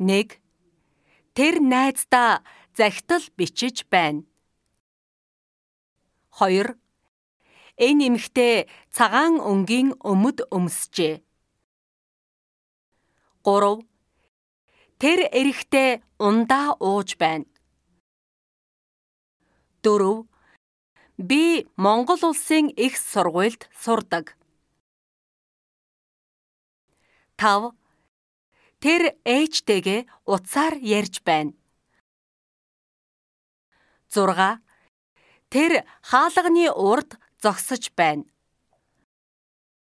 1. Тэр найздаа захидал бичиж байна. 2. Энэ эмэгтэй цагаан өнгийн өмд өмсжээ. 3. Тэр эрэгтэй ундаа ууж байна. 4. Би Монгол улсын их сургуульд сурдаг. 5. Тэр ээжтэйгээ утсаар ярьж байна. 6. Тэр хаалганы урд зогсож байна.